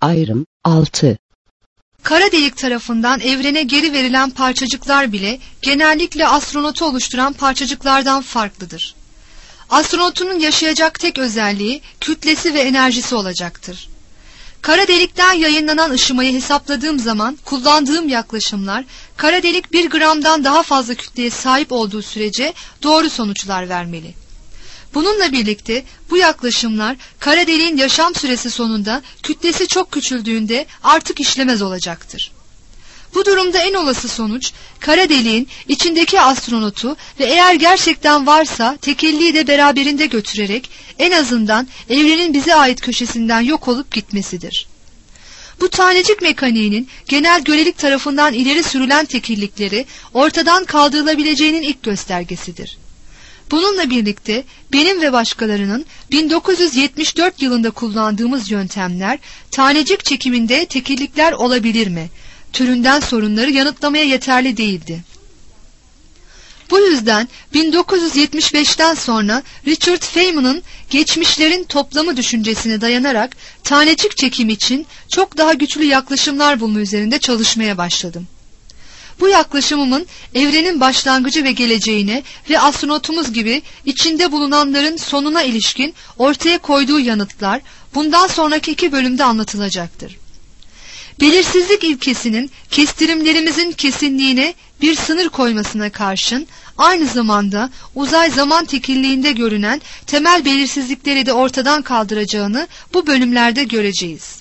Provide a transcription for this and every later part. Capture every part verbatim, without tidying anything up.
Ayrım altı. Kara delik tarafından evrene geri verilen parçacıklar bile genellikle astronotu oluşturan parçacıklardan farklıdır. Astronotunun yaşayacak tek özelliği kütlesi ve enerjisi olacaktır. Kara delikten yayınlanan ışımayı hesapladığım zaman kullandığım yaklaşımlar kara delik bir gramdan daha fazla kütleye sahip olduğu sürece doğru sonuçlar vermeli. Bununla birlikte bu yaklaşımlar kara deliğin yaşam süresi sonunda kütlesi çok küçüldüğünde artık işlemez olacaktır. Bu durumda en olası sonuç kara deliğin içindeki astronotu ve eğer gerçekten varsa tekelliği de beraberinde götürerek en azından evrenin bize ait köşesinden yok olup gitmesidir. Bu tanecik mekaniğinin genel görelik tarafından ileri sürülen tekillikleri ortadan kaldırılabileceğinin ilk göstergesidir. Bununla birlikte benim ve başkalarının bin dokuz yüz yetmiş dört yılında kullandığımız yöntemler tanecik çekiminde tekillikler olabilir mi türünden sorunları yanıtlamaya yeterli değildi. Bu yüzden bin dokuz yüz yetmiş beşten sonra Richard Feynman'ın geçmişlerin toplamı düşüncesine dayanarak tanecik çekim için çok daha güçlü yaklaşımlar bulma üzerinde çalışmaya başladım. Bu yaklaşımımın evrenin başlangıcı ve geleceğine ve astronotumuz gibi içinde bulunanların sonuna ilişkin ortaya koyduğu yanıtlar bundan sonraki iki bölümde anlatılacaktır. Belirsizlik ilkesinin kestirimlerimizin kesinliğine bir sınır koymasına karşın aynı zamanda uzay zaman tekilliğinde görünen temel belirsizlikleri de ortadan kaldıracağını bu bölümlerde göreceğiz.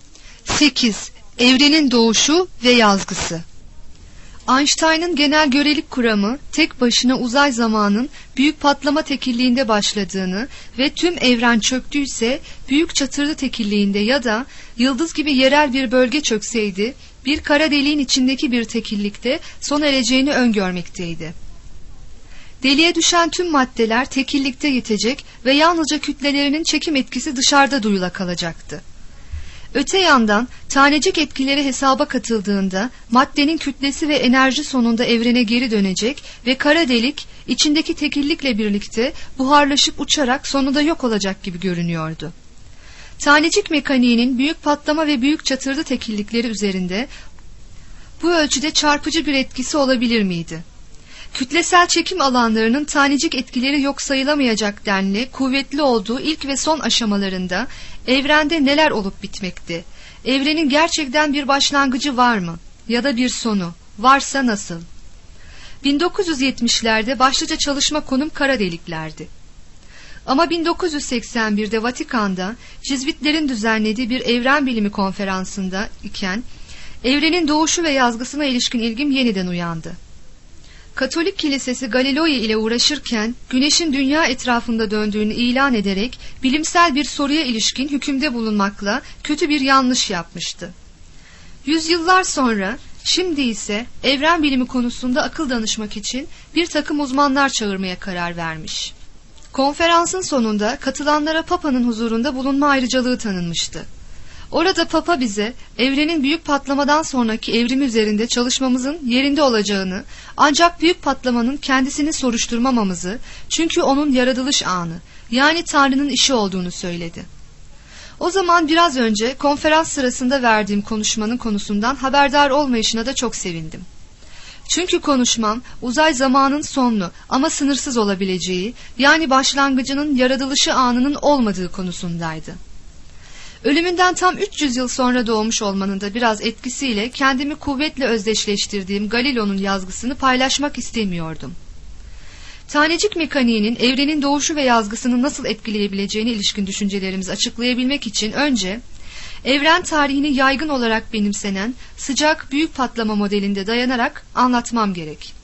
sekiz. Evrenin doğuşu ve yazgısı. Einstein'ın genel görelik kuramı tek başına uzay zamanın büyük patlama tekilliğinde başladığını ve tüm evren çöktüyse büyük çatırdı tekilliğinde ya da yıldız gibi yerel bir bölge çökseydi bir kara deliğin içindeki bir tekillikte sona ereceğini öngörmekteydi. Deliğe düşen tüm maddeler tekillikte yitecek ve yalnızca kütlelerinin çekim etkisi dışarıda duyula kalacaktı. Öte yandan tanecik etkileri hesaba katıldığında maddenin kütlesi ve enerji sonunda evrene geri dönecek ve kara delik içindeki tekillikle birlikte buharlaşıp uçarak sonunda yok olacak gibi görünüyordu. Tanecik mekaniğinin büyük patlama ve büyük çatırdı tekillikleri üzerinde bu ölçüde çarpıcı bir etkisi olabilir miydi? Kütlesel çekim alanlarının tanecik etkileri yok sayılamayacak denli kuvvetli olduğu ilk ve son aşamalarında evrende neler olup bitmekti? Evrenin gerçekten bir başlangıcı var mı? Ya da bir sonu? Varsa nasıl? bin dokuz yüz yetmişlerde başlıca çalışma konum kara deliklerdi. Ama bin dokuz yüz seksen birde Vatikan'da Cizvitlerin düzenlediği bir evren bilimi konferansında iken evrenin doğuşu ve yazgısına ilişkin ilgim yeniden uyandı. Katolik Kilisesi Galileo ile uğraşırken güneşin dünya etrafında döndüğünü ilan ederek bilimsel bir soruya ilişkin hükümde bulunmakla kötü bir yanlış yapmıştı. Yüzyıllar sonra şimdi ise evren bilimi konusunda akıl danışmak için bir takım uzmanlar çağırmaya karar vermiş. Konferansın sonunda katılanlara Papa'nın huzurunda bulunma ayrıcalığı tanınmıştı. Orada Papa bize evrenin büyük patlamadan sonraki evrimi üzerinde çalışmamızın yerinde olacağını, ancak büyük patlamanın kendisini soruşturmamamızı, çünkü onun yaratılış anı, yani Tanrı'nın işi olduğunu söyledi. O zaman biraz önce konferans sırasında verdiğim konuşmanın konusundan haberdar olmayışına da çok sevindim. Çünkü konuşmam uzay zamanın sonlu ama sınırsız olabileceği, yani başlangıcının yaratılışı anının olmadığı konusundaydı. Ölümünden tam üç yüz yıl sonra doğmuş olmanın da biraz etkisiyle kendimi kuvvetle özdeşleştirdiğim Galileo'nun yazgısını paylaşmak istemiyordum. Tanecik mekaniğinin evrenin doğuşu ve yazgısını nasıl etkileyebileceğine ilişkin düşüncelerimizi açıklayabilmek için önce evren tarihini yaygın olarak benimsenen sıcak büyük patlama modelinde dayanarak anlatmam gerek.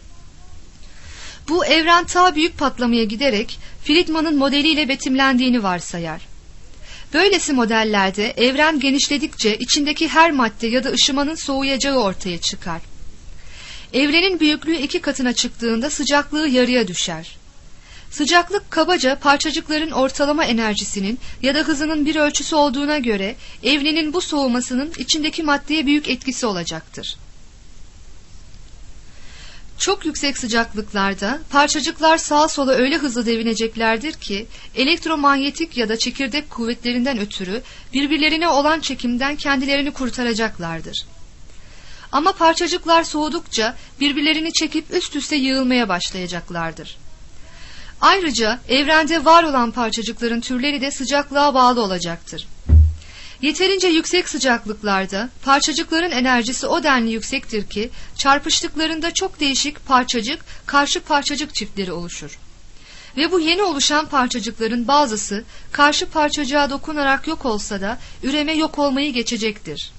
Bu evren ta büyük patlamaya giderek Friedman'ın modeliyle betimlendiğini varsayar. Böylesi modellerde evren genişledikçe içindeki her madde ya da ışımanın soğuyacağı ortaya çıkar. Evrenin büyüklüğü iki katına çıktığında sıcaklığı yarıya düşer. Sıcaklık kabaca parçacıkların ortalama enerjisinin ya da hızının bir ölçüsü olduğuna göre evrenin bu soğumasının içindeki maddeye büyük etkisi olacaktır. Çok yüksek sıcaklıklarda parçacıklar sağa sola öyle hızlı devineceklerdir ki elektromanyetik ya da çekirdek kuvvetlerinden ötürü birbirlerine olan çekimden kendilerini kurtaracaklardır. Ama parçacıklar soğudukça birbirlerini çekip üst üste yığılmaya başlayacaklardır. Ayrıca evrende var olan parçacıkların türleri de sıcaklığa bağlı olacaktır. Yeterince yüksek sıcaklıklarda parçacıkların enerjisi o denli yüksektir ki çarpıştıklarında çok değişik parçacık, karşı parçacık çiftleri oluşur. Ve bu yeni oluşan parçacıkların bazısı karşı parçacığa dokunarak yok olsa da üreme yok olmayı geçecektir.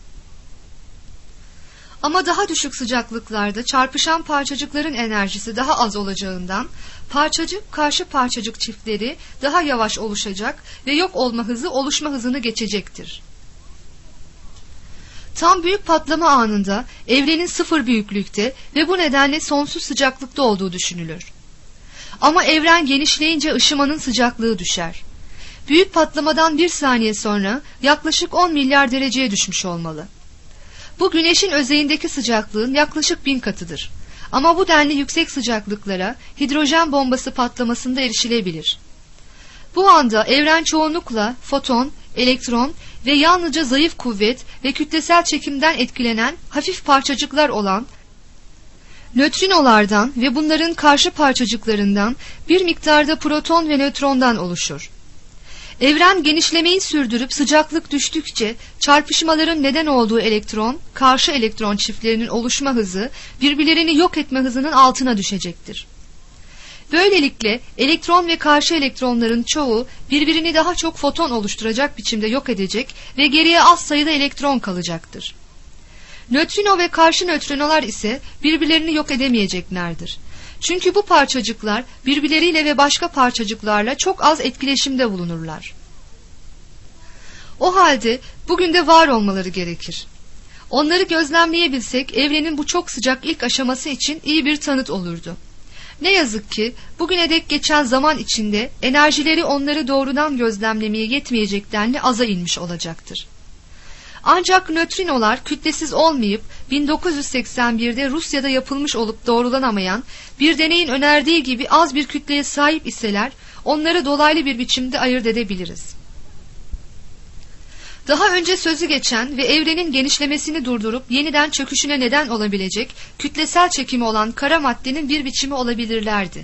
Ama daha düşük sıcaklıklarda çarpışan parçacıkların enerjisi daha az olacağından parçacık karşı parçacık çiftleri daha yavaş oluşacak ve yok olma hızı oluşma hızını geçecektir. Tam büyük patlama anında evrenin sıfır büyüklükte ve bu nedenle sonsuz sıcaklıkta olduğu düşünülür. Ama evren genişleyince ışımanın sıcaklığı düşer. Büyük patlamadan bir saniye sonra yaklaşık on milyar dereceye düşmüş olmalı. Bu güneşin özeyindeki sıcaklığın yaklaşık bin katıdır. Ama bu denli yüksek sıcaklıklara hidrojen bombası patlamasında erişilebilir. Bu anda evren çoğunlukla foton, elektron ve yalnızca zayıf kuvvet ve kütlesel çekimden etkilenen hafif parçacıklar olan nötrinolardan ve bunların karşı parçacıklarından bir miktarda proton ve nötrondan oluşur. Evren genişlemeyi sürdürüp sıcaklık düştükçe çarpışmaların neden olduğu elektron, karşı elektron çiftlerinin oluşma hızı birbirlerini yok etme hızının altına düşecektir. Böylelikle elektron ve karşı elektronların çoğu birbirini daha çok foton oluşturacak biçimde yok edecek ve geriye az sayıda elektron kalacaktır. Nötrino ve karşı nötrinolar ise birbirlerini yok edemeyeceklerdir. Çünkü bu parçacıklar birbirleriyle ve başka parçacıklarla çok az etkileşimde bulunurlar. O halde bugün de var olmaları gerekir. Onları gözlemleyebilsek evrenin bu çok sıcak ilk aşaması için iyi bir tanıt olurdu. Ne yazık ki bugüne dek geçen zaman içinde enerjileri onları doğrudan gözlemlemeye yetmeyecek denli aza inmiş olacaktır. Ancak nötrinolar kütlesiz olmayıp bin dokuz yüz seksen birde Rusya'da yapılmış olup doğrulanamayan bir deneyin önerdiği gibi az bir kütleye sahip iseler onları dolaylı bir biçimde ayırt edebiliriz. Daha önce sözü geçen ve evrenin genişlemesini durdurup yeniden çöküşüne neden olabilecek kütlesel çekimi olan kara maddenin bir biçimi olabilirlerdi.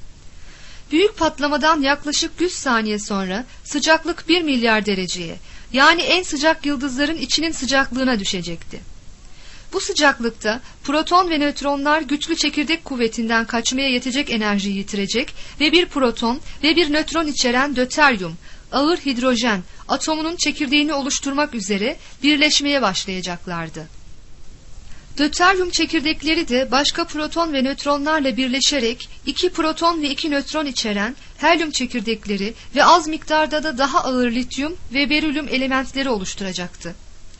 Büyük patlamadan yaklaşık yüz saniye sonra sıcaklık bir milyar dereceye, yani en sıcak yıldızların içinin sıcaklığına düşecekti. Bu sıcaklıkta proton ve nötronlar güçlü çekirdek kuvvetinden kaçmaya yetecek enerjiyi yitirecek ve bir proton ve bir nötron içeren döteryum, ağır hidrojen atomunun çekirdeğini oluşturmak üzere birleşmeye başlayacaklardı. Döteryum çekirdekleri de başka proton ve nötronlarla birleşerek iki proton ve iki nötron içeren helyum çekirdekleri ve az miktarda da daha ağır lityum ve berilyum elementleri oluşturacaktı.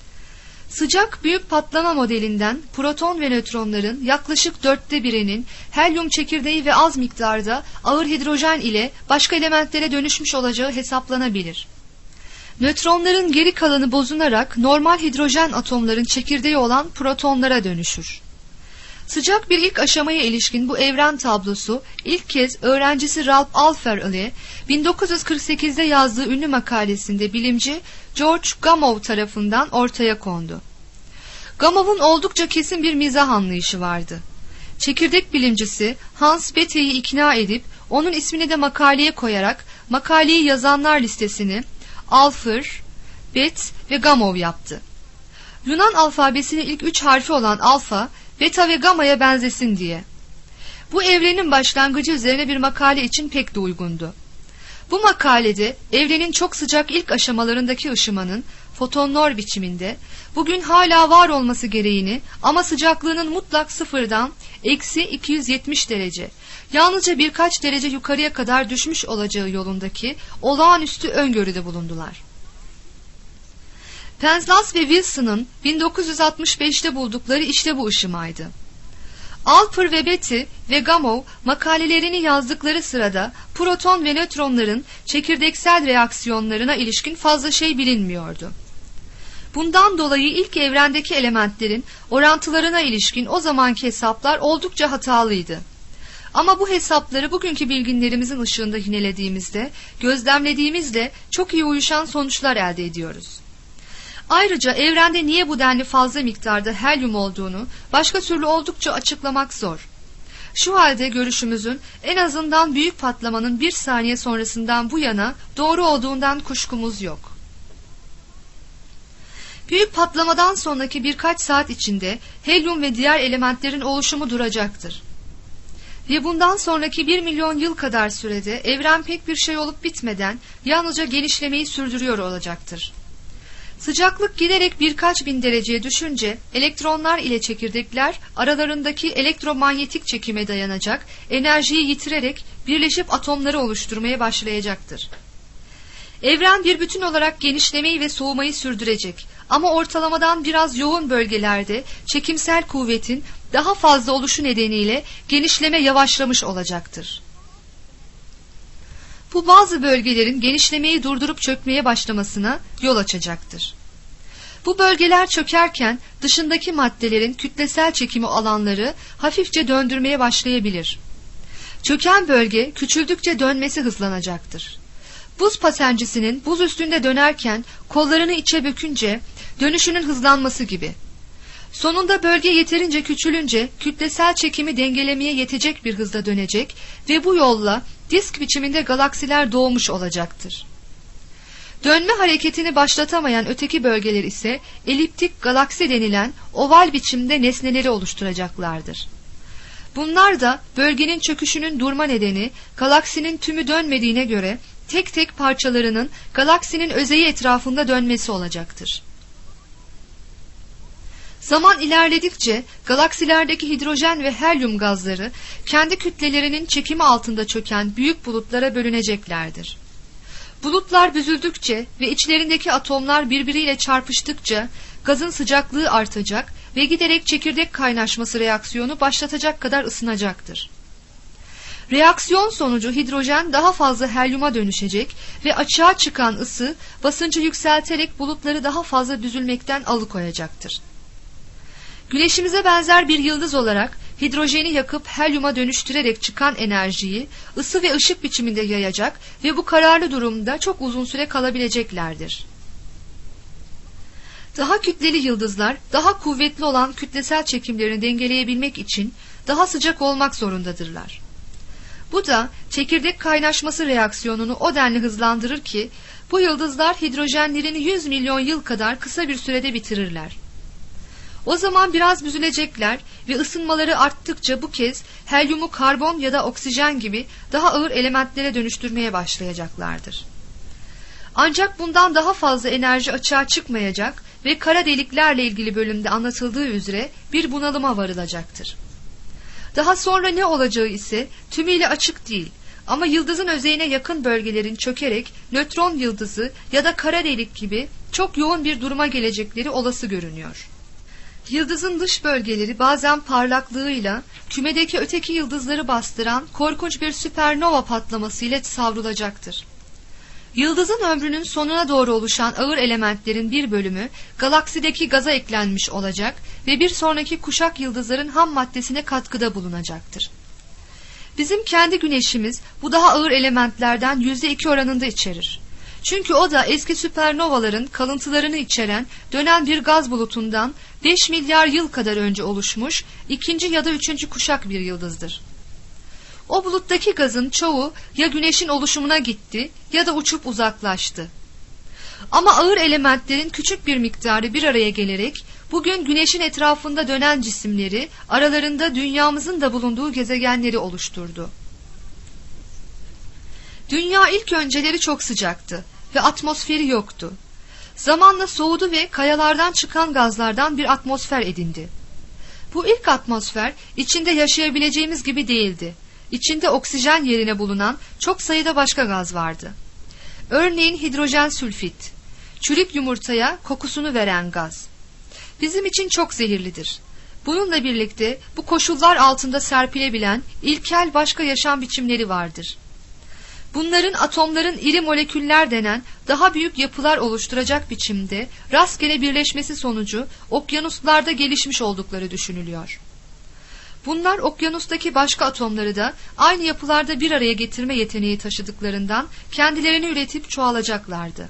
Sıcak büyük patlama modelinden proton ve nötronların yaklaşık dörtte birinin helyum çekirdeği ve az miktarda ağır hidrojen ile başka elementlere dönüşmüş olacağı hesaplanabilir. Nötronların geri kalanı bozunarak normal hidrojen atomların çekirdeği olan protonlara dönüşür. Sıcak bir ilk aşamaya ilişkin bu evren tablosu ilk kez öğrencisi Ralph Alpher ile bin dokuz yüz kırk sekizde yazdığı ünlü makalesinde bilimci George Gamow tarafından ortaya kondu. Gamow'un oldukça kesin bir mizah anlayışı vardı. Çekirdek bilimcisi Hans Bethe'yi ikna edip onun ismini de makaleye koyarak makaleyi yazanlar listesini Alpher, Bet ve Gamow yaptı. Yunan alfabesinin ilk üç harfi olan alfa, beta ve gama'ya benzesin diye. Bu evrenin başlangıcı üzerine bir makale için pek de uygundu. Bu makalede evrenin çok sıcak ilk aşamalarındaki ışımanın fotonlar biçiminde bugün hala var olması gereğini ama sıcaklığının mutlak sıfırdan eksi iki yüz yetmiş derece, yalnızca birkaç derece yukarıya kadar düşmüş olacağı yolundaki olağanüstü öngörüde bulundular. Penzlas ve Wilson'ın bin dokuz yüz altmış beşte buldukları işte bu ışımaydı. Alpher ve Bethe ve Gamow makalelerini yazdıkları sırada proton ve nötronların çekirdeksel reaksiyonlarına ilişkin fazla şey bilinmiyordu. Bundan dolayı ilk evrendeki elementlerin orantılarına ilişkin o zamanki hesaplar oldukça hatalıydı. Ama bu hesapları bugünkü bilginlerimizin ışığında yinelediğimizde, gözlemlediğimizde çok iyi uyuşan sonuçlar elde ediyoruz. Ayrıca evrende niye bu denli fazla miktarda helyum olduğunu başka türlü oldukça açıklamak zor. Şu halde görüşümüzün en azından büyük patlamanın bir saniye sonrasından bu yana doğru olduğundan kuşkumuz yok. Büyük patlamadan sonraki birkaç saat içinde helyum ve diğer elementlerin oluşumu duracaktır. Ve bundan sonraki bir milyon yıl kadar sürede evren pek bir şey olup bitmeden yalnızca genişlemeyi sürdürüyor olacaktır. Sıcaklık giderek birkaç bin dereceye düşünce elektronlar ile çekirdekler aralarındaki elektromanyetik çekime dayanacak enerjiyi yitirerek birleşip atomları oluşturmaya başlayacaktır. Evren bir bütün olarak genişlemeyi ve soğumayı sürdürecek ama ortalamadan biraz yoğun bölgelerde çekimsel kuvvetin daha fazla oluşu nedeniyle genişleme yavaşlamış olacaktır. Bu bazı bölgelerin genişlemeyi durdurup çökmeye başlamasına yol açacaktır. Bu bölgeler çökerken dışındaki maddelerin kütlesel çekimi alanları hafifçe döndürmeye başlayabilir. Çöken bölge küçüldükçe dönmesi hızlanacaktır. Buz patencisinin buz üstünde dönerken kollarını içe bükünce dönüşünün hızlanması gibi. Sonunda bölge yeterince küçülünce kütlesel çekimi dengelemeye yetecek bir hızla dönecek ve bu yolla disk biçiminde galaksiler doğmuş olacaktır. Dönme hareketini başlatamayan öteki bölgeler ise eliptik galaksi denilen oval biçimde nesneleri oluşturacaklardır. Bunlar da bölgenin çöküşünün durma nedeni galaksinin tümü dönmediğine göre tek tek parçalarının galaksinin özeyi etrafında dönmesi olacaktır. Zaman ilerledikçe galaksilerdeki hidrojen ve helyum gazları kendi kütlelerinin çekimi altında çöken büyük bulutlara bölüneceklerdir. Bulutlar büzüldükçe ve içlerindeki atomlar birbiriyle çarpıştıkça gazın sıcaklığı artacak ve giderek çekirdek kaynaşması reaksiyonu başlatacak kadar ısınacaktır. Reaksiyon sonucu hidrojen daha fazla helyuma dönüşecek ve açığa çıkan ısı basıncı yükselterek bulutları daha fazla büzülmekten alıkoyacaktır. Güneşimize benzer bir yıldız olarak hidrojeni yakıp helyuma dönüştürerek çıkan enerjiyi ısı ve ışık biçiminde yayacak ve bu kararlı durumda çok uzun süre kalabileceklerdir. Daha kütleli yıldızlar daha kuvvetli olan kütlesel çekimlerini dengeleyebilmek için daha sıcak olmak zorundadırlar. Bu da çekirdek kaynaşması reaksiyonunu o denli hızlandırır ki bu yıldızlar hidrojenlerini yüz milyon yıl kadar kısa bir sürede bitirirler. O zaman biraz büzülecekler ve ısınmaları arttıkça bu kez helyumu karbon ya da oksijen gibi daha ağır elementlere dönüştürmeye başlayacaklardır. Ancak bundan daha fazla enerji açığa çıkmayacak ve kara deliklerle ilgili bölümde anlatıldığı üzere bir bunalıma varılacaktır. Daha sonra ne olacağı ise tümüyle açık değil ama yıldızın özeyine yakın bölgelerin çökerek nötron yıldızı ya da kara delik gibi çok yoğun bir duruma gelecekleri olası görünüyor. Yıldızın dış bölgeleri bazen parlaklığıyla kümedeki öteki yıldızları bastıran korkunç bir süpernova patlaması ile savrulacaktır. Yıldızın ömrünün sonuna doğru oluşan ağır elementlerin bir bölümü galaksideki gaza eklenmiş olacak ve bir sonraki kuşak yıldızların ham maddesine katkıda bulunacaktır. Bizim kendi güneşimiz bu daha ağır elementlerden yüzde iki oranında içerir. Çünkü o da eski süpernovaların kalıntılarını içeren dönen bir gaz bulutundan beş milyar yıl kadar önce oluşmuş ikinci ya da üçüncü kuşak bir yıldızdır. O buluttaki gazın çoğu ya güneşin oluşumuna gitti ya da uçup uzaklaştı. Ama ağır elementlerin küçük bir miktarı bir araya gelerek bugün güneşin etrafında dönen cisimleri, aralarında dünyamızın da bulunduğu gezegenleri oluşturdu. Dünya ilk önceleri çok sıcaktı ve atmosferi yoktu. Zamanla soğudu ve kayalardan çıkan gazlardan bir atmosfer edindi. Bu ilk atmosfer içinde yaşayabileceğimiz gibi değildi. İçinde oksijen yerine bulunan çok sayıda başka gaz vardı. Örneğin hidrojen sülfit, çürük yumurtaya kokusunu veren gaz. Bizim için çok zehirlidir. Bununla birlikte bu koşullar altında serpilebilen ilkel başka yaşam biçimleri vardır. Bunların atomların iri moleküller denen daha büyük yapılar oluşturacak biçimde rastgele birleşmesi sonucu okyanuslarda gelişmiş oldukları düşünülüyor. Bunlar okyanustaki başka atomları da aynı yapılarda bir araya getirme yeteneği taşıdıklarından kendilerini üretip çoğalacaklardı.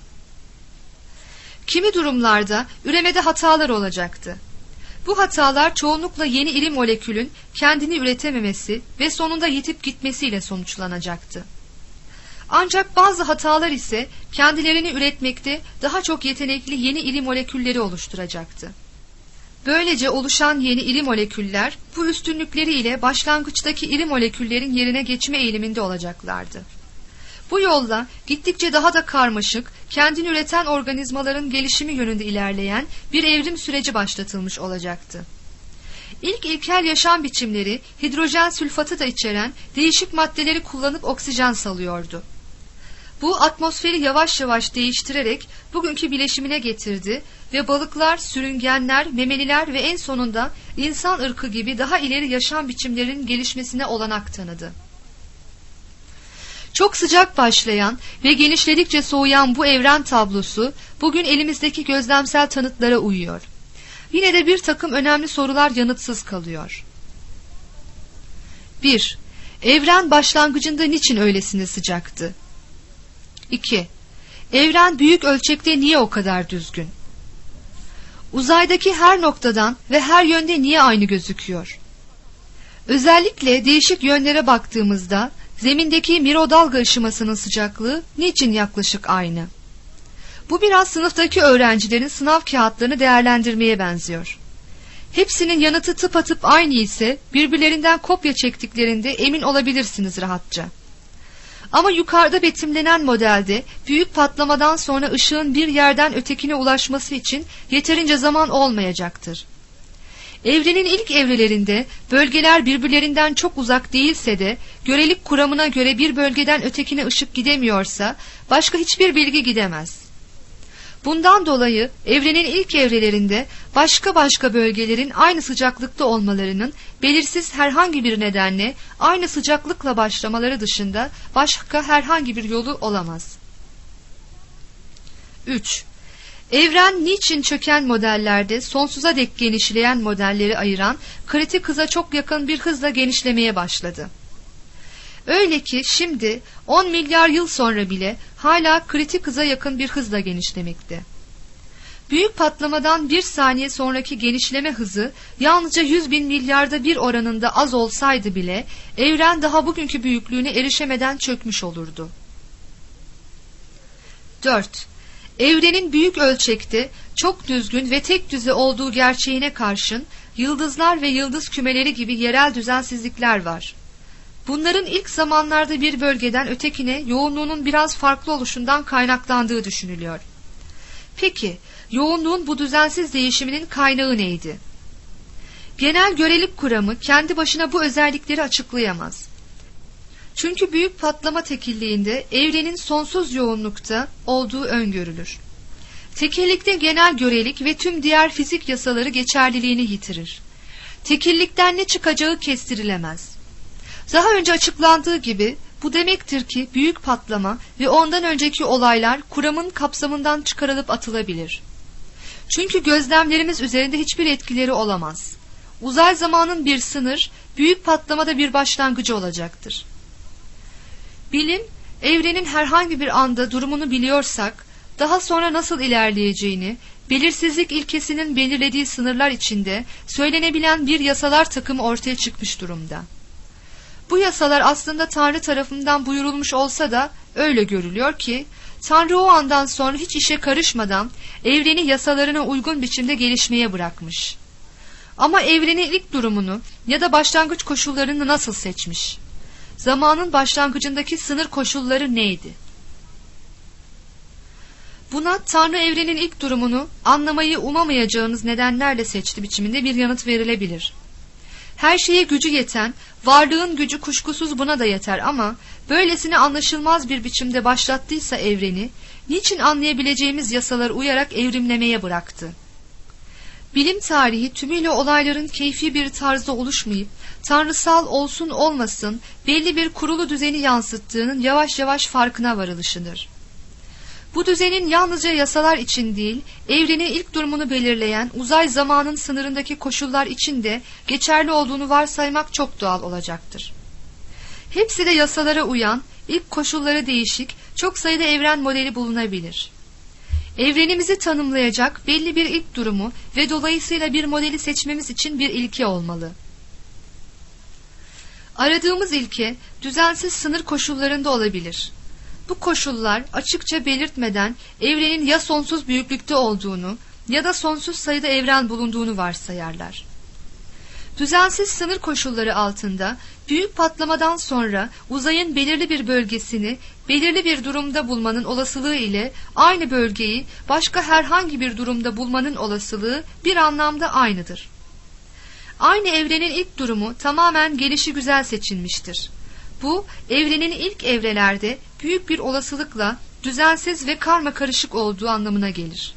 Kimi durumlarda üremede hatalar olacaktı. Bu hatalar çoğunlukla yeni iri molekülün kendini üretememesi ve sonunda yitip gitmesiyle sonuçlanacaktı. Ancak bazı hatalar ise kendilerini üretmekte daha çok yetenekli yeni iri molekülleri oluşturacaktı. Böylece oluşan yeni iri moleküller bu üstünlükleriyle başlangıçtaki iri moleküllerin yerine geçme eğiliminde olacaklardı. Bu yolla gittikçe daha da karmaşık, kendini üreten organizmaların gelişimi yönünde ilerleyen bir evrim süreci başlatılmış olacaktı. İlk ilkel yaşam biçimleri hidrojen sülfatı da içeren değişik maddeleri kullanıp oksijen salıyordu. Bu atmosferi yavaş yavaş değiştirerek bugünkü bileşimine getirdi ve balıklar, sürüngenler, memeliler ve en sonunda insan ırkı gibi daha ileri yaşam biçimlerinin gelişmesine olanak tanıdı. Çok sıcak başlayan ve genişledikçe soğuyan bu evren tablosu bugün elimizdeki gözlemsel tanıtlara uyuyor. Yine de bir takım önemli sorular yanıtsız kalıyor. bir. Evren başlangıcında niçin öylesine sıcaktı? iki. Evren büyük ölçekte niye o kadar düzgün? Uzaydaki her noktadan ve her yönde niye aynı gözüküyor? Özellikle değişik yönlere baktığımızda zemindeki mikrodalga ışımasının sıcaklığı niçin yaklaşık aynı? Bu biraz sınıftaki öğrencilerin sınav kağıtlarını değerlendirmeye benziyor. Hepsinin yanıtı tıpatıp aynı ise birbirlerinden kopya çektiklerinde emin olabilirsiniz rahatça. Ama yukarıda betimlenen modelde büyük patlamadan sonra ışığın bir yerden ötekine ulaşması için yeterince zaman olmayacaktır. Evrenin ilk evrelerinde bölgeler birbirlerinden çok uzak değilse de görelik kuramına göre bir bölgeden ötekine ışık gidemiyorsa başka hiçbir bilgi gidemez. Bundan dolayı evrenin ilk evrelerinde başka başka bölgelerin aynı sıcaklıkta olmalarının belirsiz herhangi bir nedenle aynı sıcaklıkla başlamaları dışında başka herhangi bir yolu olamaz. üç. Evren niçin çöken modellerde sonsuza dek genişleyen modelleri ayıran kritik hıza çok yakın bir hızla genişlemeye başladı? Öyle ki şimdi on milyar yıl sonra bile hala kritik hıza yakın bir hızla genişlemekte. Büyük patlamadan bir saniye sonraki genişleme hızı yalnızca yüz bin milyarda bir oranında az olsaydı bile evren daha bugünkü büyüklüğüne erişemeden çökmüş olurdu. dört. Evrenin büyük ölçekte çok düzgün ve tek düze olduğu gerçeğine karşın yıldızlar ve yıldız kümeleri gibi yerel düzensizlikler var. Bunların ilk zamanlarda bir bölgeden ötekine yoğunluğunun biraz farklı oluşundan kaynaklandığı düşünülüyor. Peki, yoğunluğun bu düzensiz değişiminin kaynağı neydi? Genel görelik kuramı kendi başına bu özellikleri açıklayamaz. Çünkü büyük patlama tekilliğinde evrenin sonsuz yoğunlukta olduğu öngörülür. Tekillikte genel görelik ve tüm diğer fizik yasaları geçerliliğini yitirir. Tekillikten ne çıkacağı kestirilemez. Daha önce açıklandığı gibi bu demektir ki büyük patlama ve ondan önceki olaylar kuramın kapsamından çıkarılıp atılabilir. Çünkü gözlemlerimiz üzerinde hiçbir etkileri olamaz. Uzay zamanın bir sınır, büyük patlamada bir başlangıcı olacaktır. Bilim, evrenin herhangi bir anda durumunu biliyorsak, daha sonra nasıl ilerleyeceğini, belirsizlik ilkesinin belirlediği sınırlar içinde söylenebilen bir yasalar takımı ortaya çıkmış durumda. Bu yasalar aslında Tanrı tarafından buyurulmuş olsa da öyle görülüyor ki, Tanrı o andan sonra hiç işe karışmadan evreni yasalarına uygun biçimde gelişmeye bırakmış. Ama evrenin ilk durumunu ya da başlangıç koşullarını nasıl seçmiş? Zamanın başlangıcındaki sınır koşulları neydi? Buna Tanrı evrenin ilk durumunu anlamayı umamayacağınız nedenlerle seçti biçiminde bir yanıt verilebilir. Her şeye gücü yeten, varlığın gücü kuşkusuz buna da yeter ama böylesine anlaşılmaz bir biçimde başlattıysa evreni, niçin anlayabileceğimiz yasalara uyarak evrimlemeye bıraktı? Bilim tarihi tümüyle olayların keyfi bir tarzda oluşmayıp, tanrısal olsun olmasın belli bir kurulu düzeni yansıttığının yavaş yavaş farkına varılışıdır. Bu düzenin yalnızca yasalar için değil, evrenin ilk durumunu belirleyen uzay zamanın sınırındaki koşullar için de geçerli olduğunu varsaymak çok doğal olacaktır. Hepsi de yasalara uyan, ilk koşulları değişik, çok sayıda evren modeli bulunabilir. Evrenimizi tanımlayacak belli bir ilk durumu ve dolayısıyla bir modeli seçmemiz için bir ilke olmalı. Aradığımız ilke, düzensiz sınır koşullarında olabilir. Bu koşullar açıkça belirtmeden evrenin ya sonsuz büyüklükte olduğunu ya da sonsuz sayıda evren bulunduğunu varsayarlar. Düzensiz sınır koşulları altında büyük patlamadan sonra uzayın belirli bir bölgesini belirli bir durumda bulmanın olasılığı ile aynı bölgeyi başka herhangi bir durumda bulmanın olasılığı bir anlamda aynıdır. Aynı evrenin ilk durumu tamamen gelişigüzel seçilmiştir. Bu, evrenin ilk evrelerde büyük bir olasılıkla düzensiz ve karmakarışık olduğu anlamına gelir.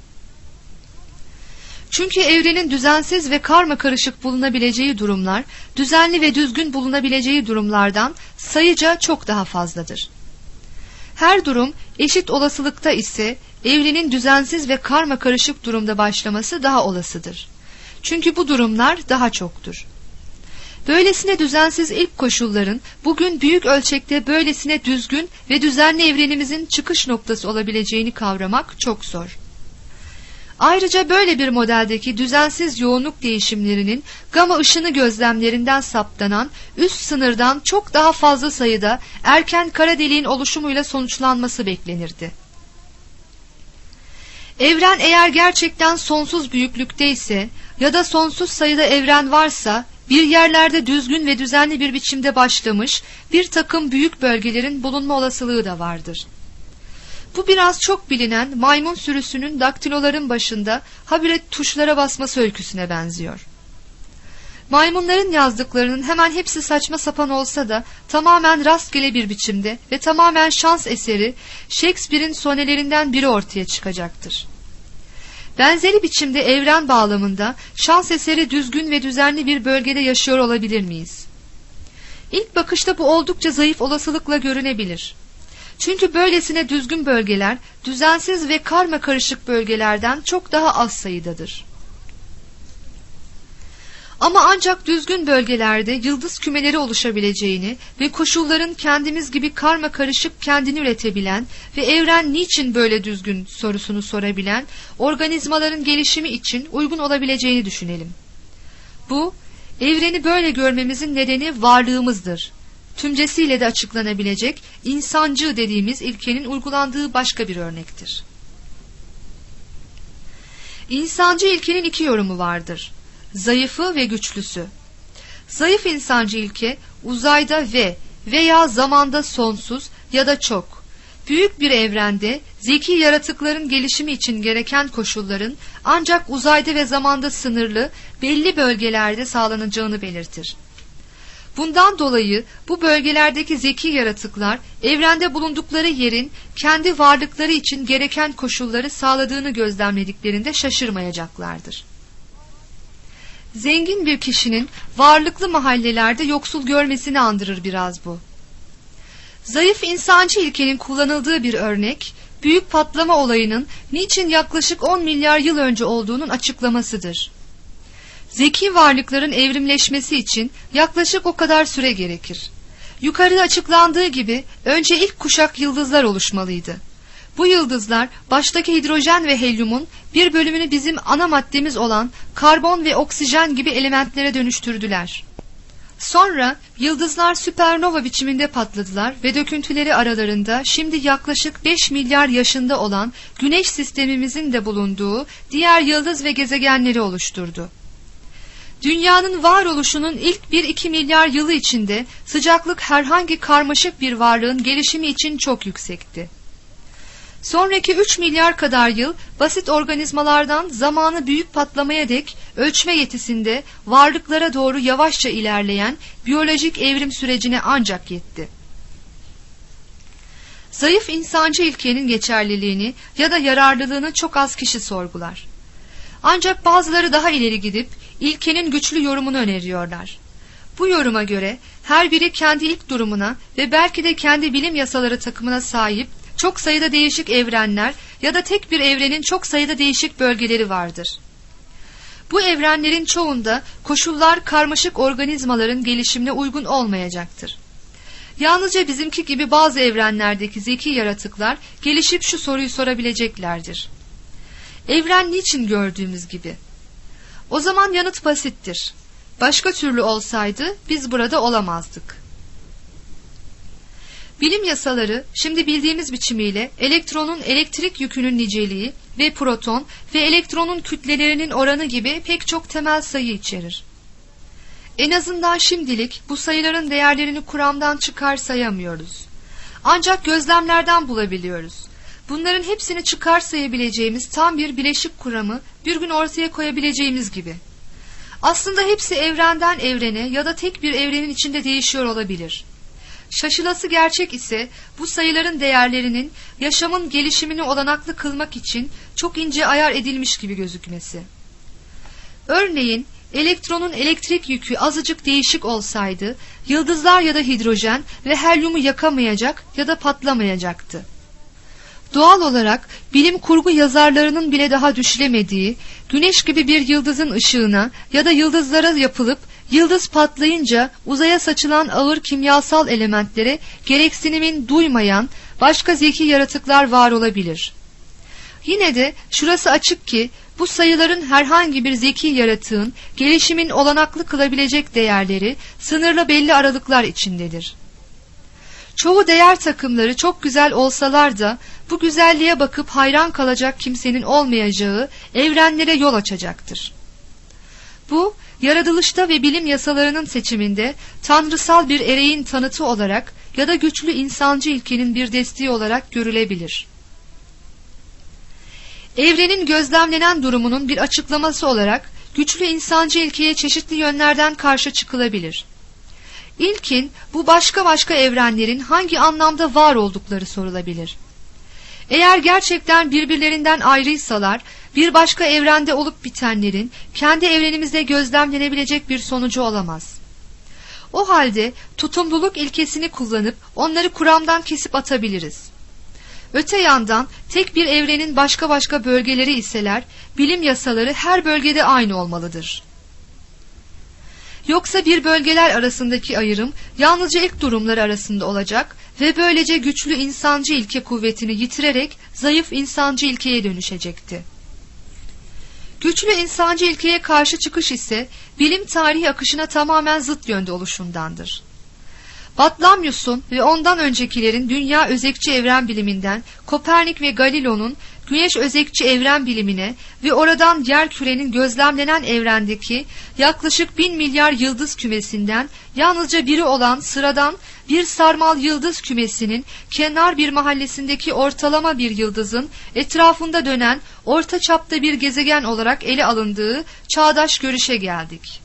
Çünkü evrenin düzensiz ve karmakarışık bulunabileceği durumlar, düzenli ve düzgün bulunabileceği durumlardan sayıca çok daha fazladır. Her durum eşit olasılıkta ise evrenin düzensiz ve karmakarışık durumda başlaması daha olasıdır. Çünkü bu durumlar daha çoktur. Böylesine düzensiz ilk koşulların bugün büyük ölçekte böylesine düzgün ve düzenli evrenimizin çıkış noktası olabileceğini kavramak çok zor. Ayrıca böyle bir modeldeki düzensiz yoğunluk değişimlerinin gama ışını gözlemlerinden saptanan üst sınırdan çok daha fazla sayıda erken kara deliğin oluşumuyla sonuçlanması beklenirdi. Evren eğer gerçekten sonsuz büyüklükteyse ya da sonsuz sayıda evren varsa, bir yerlerde düzgün ve düzenli bir biçimde başlamış bir takım büyük bölgelerin bulunma olasılığı da vardır. Bu biraz çok bilinen maymun sürüsünün daktiloların başında habire tuşlara basması öyküsüne benziyor. Maymunların yazdıklarının hemen hepsi saçma sapan olsa da tamamen rastgele bir biçimde ve tamamen şans eseri Shakespeare'in sonelerinden biri ortaya çıkacaktır. Benzeri biçimde evren bağlamında şans eseri düzgün ve düzenli bir bölgede yaşıyor olabilir miyiz? İlk bakışta bu oldukça zayıf olasılıkla görünebilir. Çünkü böylesine düzgün bölgeler, düzensiz ve karmakarışık bölgelerden çok daha az sayıdadır. Ama ancak düzgün bölgelerde yıldız kümeleri oluşabileceğini ve koşulların kendimiz gibi karmakarışık kendini üretebilen ve evren niçin böyle düzgün sorusunu sorabilen organizmaların gelişimi için uygun olabileceğini düşünelim. Bu, evreni böyle görmemizin nedeni varlığımızdır. Tümcesiyle de açıklanabilecek insancı dediğimiz ilkenin uygulandığı başka bir örnektir. İnsancı ilkenin iki yorumu vardır. Zayıfı ve güçlüsü. Zayıf insancı ilke uzayda ve veya zamanda sonsuz ya da çok, büyük bir evrende zeki yaratıkların gelişimi için gereken koşulların ancak uzayda ve zamanda sınırlı belli bölgelerde sağlanacağını belirtir. Bundan dolayı bu bölgelerdeki zeki yaratıklar evrende bulundukları yerin kendi varlıkları için gereken koşulları sağladığını gözlemlediklerinde şaşırmayacaklardır. Zengin bir kişinin varlıklı mahallelerde yoksul görmesini andırır biraz bu. Zayıf insancı ilkenin kullanıldığı bir örnek, büyük patlama olayının niçin yaklaşık on milyar yıl önce olduğunun açıklamasıdır. Zeki varlıkların evrimleşmesi için yaklaşık o kadar süre gerekir. Yukarıda açıklandığı gibi önce ilk kuşak yıldızlar oluşmalıydı. Bu yıldızlar baştaki hidrojen ve helyumun bir bölümünü bizim ana maddemiz olan karbon ve oksijen gibi elementlere dönüştürdüler. Sonra yıldızlar süpernova biçiminde patladılar ve döküntüleri aralarında şimdi yaklaşık beş milyar yaşında olan Güneş sistemimizin de bulunduğu diğer yıldız ve gezegenleri oluşturdu. Dünyanın varoluşunun ilk bir iki milyar yılı içinde sıcaklık herhangi karmaşık bir varlığın gelişimi için çok yüksekti. Sonraki üç milyar kadar yıl basit organizmalardan zamanı büyük patlamaya dek ölçme yetisinde varlıklara doğru yavaşça ilerleyen biyolojik evrim sürecine ancak yetti. Zayıf insancı ilkenin geçerliliğini ya da yararlılığını çok az kişi sorgular. Ancak bazıları daha ileri gidip ilkenin güçlü yorumunu öneriyorlar. Bu yoruma göre her biri kendi ilk durumuna ve belki de kendi bilim yasaları takımına sahip çok sayıda değişik evrenler ya da tek bir evrenin çok sayıda değişik bölgeleri vardır. Bu evrenlerin çoğunda koşullar karmaşık organizmaların gelişimine uygun olmayacaktır. Yalnızca bizimki gibi bazı evrenlerdeki zeki yaratıklar gelişip şu soruyu sorabileceklerdir: Evren niçin gördüğümüz gibi? O zaman yanıt basittir: Başka türlü olsaydı biz burada olamazdık. Bilim yasaları şimdi bildiğimiz biçimiyle elektronun elektrik yükünün niceliği ve proton ve elektronun kütlelerinin oranı gibi pek çok temel sayı içerir. En azından şimdilik bu sayıların değerlerini kuramdan çıkar sayamıyoruz. Ancak gözlemlerden bulabiliyoruz. Bunların hepsini çıkar sayabileceğimiz tam bir bileşik kuramı bir gün ortaya koyabileceğimiz gibi. Aslında hepsi evrenden evrene ya da tek bir evrenin içinde değişiyor olabilir. Şaşılası gerçek ise bu sayıların değerlerinin yaşamın gelişimini olanaklı kılmak için çok ince ayar edilmiş gibi gözükmesi. Örneğin elektronun elektrik yükü azıcık değişik olsaydı yıldızlar ya da hidrojen ve helyumu yakamayacak ya da patlamayacaktı. Doğal olarak bilim kurgu yazarlarının bile daha düşlemediği, güneş gibi bir yıldızın ışığına ya da yıldızlara yapılıp yıldız patlayınca uzaya saçılan ağır kimyasal elementlere gereksinimin duymayan başka zeki yaratıklar var olabilir. Yine de şurası açık ki bu sayıların herhangi bir zeki yaratığın gelişimin olanaklı kılabilecek değerleri sınırlı belli aralıklar içindedir. Çoğu değer takımları çok güzel olsalar da bu güzelliğe bakıp hayran kalacak kimsenin olmayacağı evrenlere yol açacaktır. Bu, yaratılışta ve bilim yasalarının seçiminde tanrısal bir ereğin tanıtı olarak ya da güçlü insancı ilkenin bir desteği olarak görülebilir. Evrenin gözlemlenen durumunun bir açıklaması olarak güçlü insancı ilkeye çeşitli yönlerden karşı çıkılabilir. İlkin, bu başka başka evrenlerin hangi anlamda var oldukları sorulabilir. Eğer gerçekten birbirlerinden ayrıysalar, bir başka evrende olup bitenlerin kendi evrenimizde gözlemlenebilecek bir sonucu olamaz. O halde tutumluluk ilkesini kullanıp onları kuramdan kesip atabiliriz. Öte yandan tek bir evrenin başka başka bölgeleri iseler, bilim yasaları her bölgede aynı olmalıdır. Yoksa bir bölgeler arasındaki ayrım yalnızca ilk durumları arasında olacak ve böylece güçlü insancı ilke kuvvetini yitirerek zayıf insancı ilkeye dönüşecekti. Güçlü insancı ilkeye karşı çıkış ise bilim tarihi akışına tamamen zıt yönde oluşundandır. Batlamyus'un ve ondan öncekilerin dünya özekçi evren biliminden Kopernik ve Galileo'nun güneş özekçi evren bilimine ve oradan yerkürenin gözlemlenen evrendeki yaklaşık bin milyar yıldız kümesinden yalnızca biri olan sıradan bir sarmal yıldız kümesinin kenar bir mahallesindeki ortalama bir yıldızın etrafında dönen orta çapta bir gezegen olarak ele alındığı çağdaş görüşe geldik.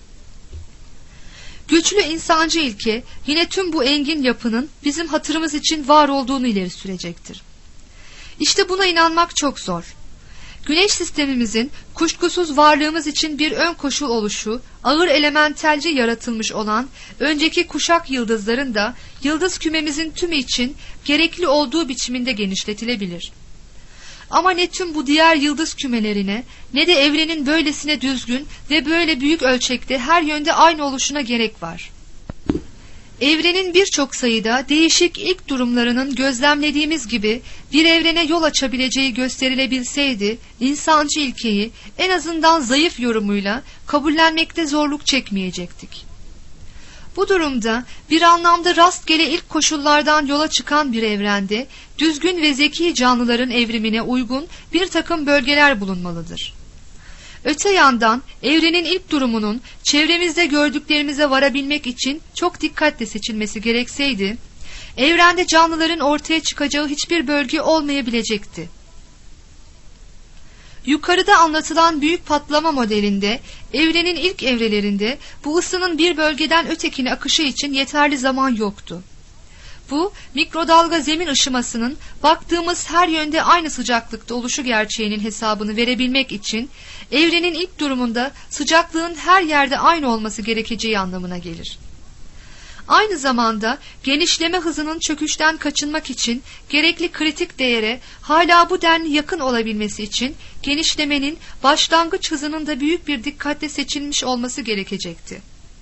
Güçlü insancı ilke yine tüm bu engin yapının bizim hatırımız için var olduğunu ileri sürecektir. İşte buna inanmak çok zor. Güneş sistemimizin kuşkusuz varlığımız için bir ön koşul oluşu, ağır elementelce yaratılmış olan önceki kuşak yıldızların da yıldız kümemizin tümü için gerekli olduğu biçiminde genişletilebilir. Ama ne tüm bu diğer yıldız kümelerine ne de evrenin böylesine düzgün ve böyle büyük ölçekte her yönde aynı oluşuna gerek var. Evrenin birçok sayıda değişik ilk durumlarının gözlemlediğimiz gibi bir evrene yol açabileceği gösterilebilseydi, insancı ilkeyi en azından zayıf yorumuyla kabullenmekte zorluk çekmeyecektik. Bu durumda bir anlamda rastgele ilk koşullardan yola çıkan bir evrende düzgün ve zeki canlıların evrimine uygun bir takım bölgeler bulunmalıdır. Öte yandan evrenin ilk durumunun çevremizde gördüklerimize varabilmek için çok dikkatle seçilmesi gerekseydi, evrende canlıların ortaya çıkacağı hiçbir bölge olmayabilecekti. Yukarıda anlatılan büyük patlama modelinde evrenin ilk evrelerinde bu ısının bir bölgeden ötekine akışı için yeterli zaman yoktu. Bu mikrodalga zemin ışımasının baktığımız her yönde aynı sıcaklıkta oluşu gerçeğinin hesabını verebilmek için evrenin ilk durumunda sıcaklığın her yerde aynı olması gerekeceği anlamına gelir. Aynı zamanda genişleme hızının çöküşten kaçınmak için gerekli kritik değere hala bu denli yakın olabilmesi için genişlemenin başlangıç hızının da büyük bir dikkatle seçilmiş olması gerekecekti.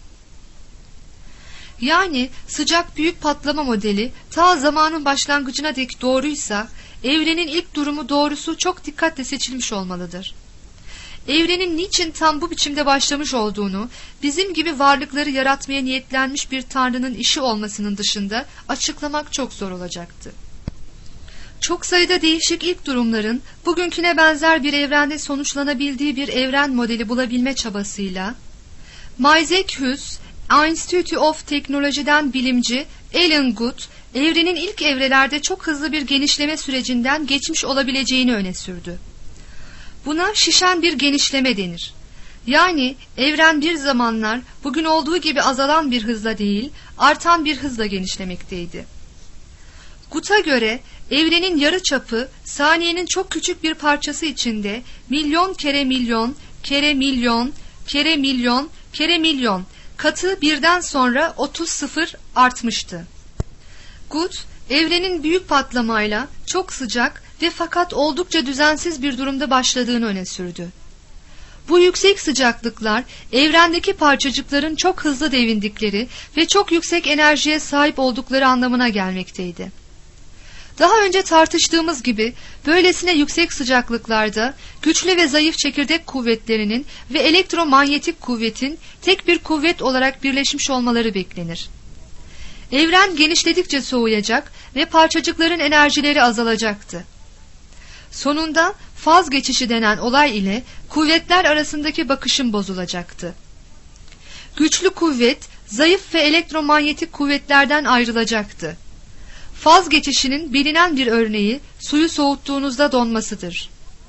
Yani sıcak büyük patlama modeli ta zamanın başlangıcına dek doğruysa, evrenin ilk durumu doğrusu çok dikkatle seçilmiş olmalıdır. Evrenin niçin tam bu biçimde başlamış olduğunu, bizim gibi varlıkları yaratmaya niyetlenmiş bir Tanrı'nın işi olmasının dışında açıklamak çok zor olacaktı. Çok sayıda değişik ilk durumların bugünküne benzer bir evrende sonuçlanabildiği bir evren modeli bulabilme çabasıyla, Isaac Hughes, Institute of Technology'den bilimci Alan Guth, evrenin ilk evrelerde çok hızlı bir genişleme sürecinden geçmiş olabileceğini öne sürdü. Buna şişen bir genişleme denir. Yani evren bir zamanlar bugün olduğu gibi azalan bir hızla değil, artan bir hızla genişlemekteydi. Guth'a göre evrenin yarıçapı saniyenin çok küçük bir parçası içinde milyon kere milyon kere milyon kere milyon kere milyon katı birden sonra otuz sıfır artmıştı. Guth, evrenin büyük patlamayla çok sıcak ve fakat oldukça düzensiz bir durumda başladığını öne sürdü. Bu yüksek sıcaklıklar evrendeki parçacıkların çok hızlı devindikleri ve çok yüksek enerjiye sahip oldukları anlamına gelmekteydi. Daha önce tartıştığımız gibi böylesine yüksek sıcaklıklarda güçlü ve zayıf çekirdek kuvvetlerinin ve elektromanyetik kuvvetin tek bir kuvvet olarak birleşmiş olmaları beklenir. Evren genişledikçe soğuyacak ve parçacıkların enerjileri azalacaktı. Sonunda faz geçişi denen olay ile kuvvetler arasındaki bakışım bozulacaktı. Güçlü kuvvet, zayıf ve elektromanyetik kuvvetlerden ayrılacaktı. Faz geçişinin bilinen bir örneği suyu soğuttuğunuzda donmasıdır.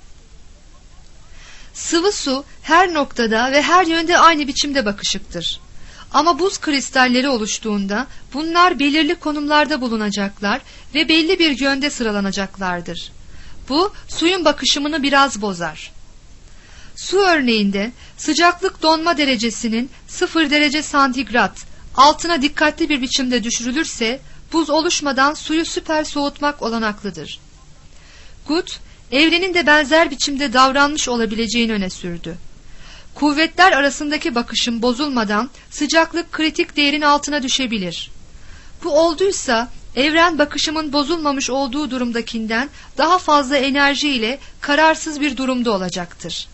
Sıvı su her noktada ve her yönde aynı biçimde bakışıktır. Ama buz kristalleri oluştuğunda bunlar belirli konumlarda bulunacaklar ve belli bir yönde sıralanacaklardır. Bu suyun bakışımını biraz bozar. Su örneğinde sıcaklık donma derecesinin sıfır derece santigrat altına dikkatli bir biçimde düşürülürse buz oluşmadan suyu süper soğutmak olanaklıdır. Guth, evrenin de benzer biçimde davranmış olabileceğini öne sürdü. Kuvvetler arasındaki bakışım bozulmadan sıcaklık kritik değerin altına düşebilir. Bu olduysa evren bakışımın bozulmamış olduğu durumdakinden daha fazla enerji ile kararsız bir durumda olacaktır.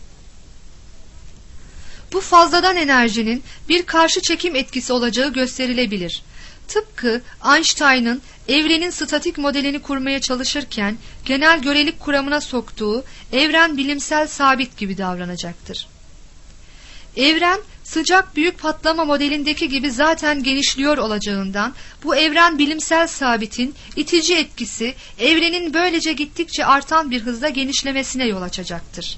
Bu fazladan enerjinin bir karşı çekim etkisi olacağı gösterilebilir. Tıpkı Einstein'ın evrenin statik modelini kurmaya çalışırken genel görelik kuramına soktuğu evren bilimsel sabit gibi davranacaktır. Evren sıcak büyük patlama modelindeki gibi zaten genişliyor olacağından bu evren bilimsel sabitin itici etkisi evrenin böylece gittikçe artan bir hızla genişlemesine yol açacaktır.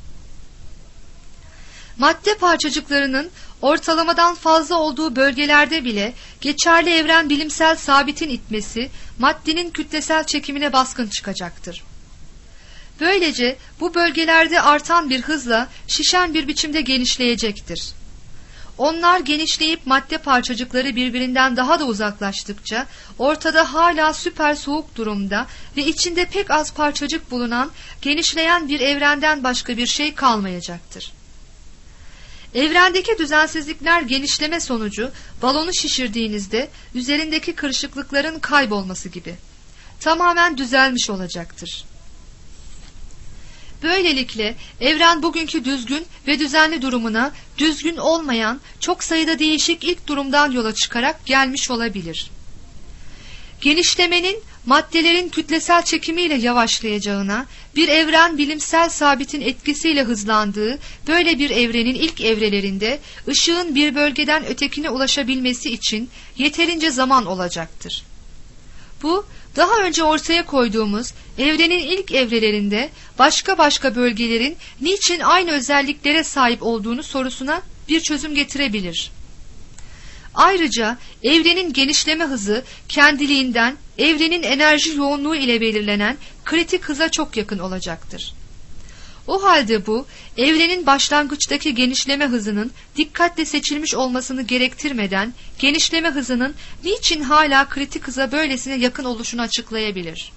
Madde parçacıklarının ortalamadan fazla olduğu bölgelerde bile geçerli evren bilimsel sabitin itmesi maddenin kütlesel çekimine baskın çıkacaktır. Böylece bu bölgelerde artan bir hızla şişen bir biçimde genişleyecektir. Onlar genişleyip madde parçacıkları birbirinden daha da uzaklaştıkça ortada hala süper soğuk durumda ve içinde pek az parçacık bulunan genişleyen bir evrenden başka bir şey kalmayacaktır. Evrendeki düzensizlikler genişleme sonucu balonu şişirdiğinizde üzerindeki kırışıklıkların kaybolması gibi tamamen düzelmiş olacaktır. Böylelikle evren bugünkü düzgün ve düzenli durumuna düzgün olmayan çok sayıda değişik ilk durumdan yola çıkarak gelmiş olabilir. Genişlemenin maddelerin kütlesel çekimiyle yavaşlayacağına, bir evren bilimsel sabitin etkisiyle hızlandığı böyle bir evrenin ilk evrelerinde ışığın bir bölgeden ötekine ulaşabilmesi için yeterince zaman olacaktır. Bu, daha önce ortaya koyduğumuz evrenin ilk evrelerinde başka başka bölgelerin niçin aynı özelliklere sahip olduğunu sorusuna bir çözüm getirebilir. Ayrıca evrenin genişleme hızı kendiliğinden evrenin enerji yoğunluğu ile belirlenen kritik hıza çok yakın olacaktır. O halde bu, evrenin başlangıçtaki genişleme hızının dikkatle seçilmiş olmasını gerektirmeden, genişleme hızının niçin hala kritik hıza böylesine yakın oluşunu açıklayabilir.